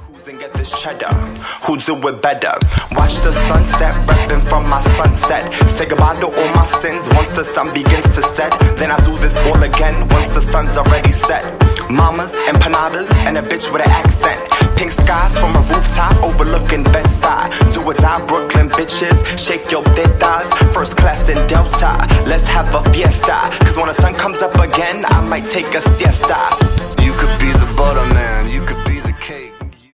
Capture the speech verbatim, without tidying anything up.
cruise and get this cheddar. Who do it better? Watch the sunset, repping from my sunset. Say goodbye to all my sins once the sun begins to set. Then I do this all again once the sun's already set. Mamas, empanadas, and a bitch with an accent. Pink skies from a rooftop overlooking Bed-Stuy. Do or die, Brooklyn bitches, shake your tetas. First class in Delta, let's have a fiesta. Cause when the sun comes up again, I might take a siesta. You could be the butter man, you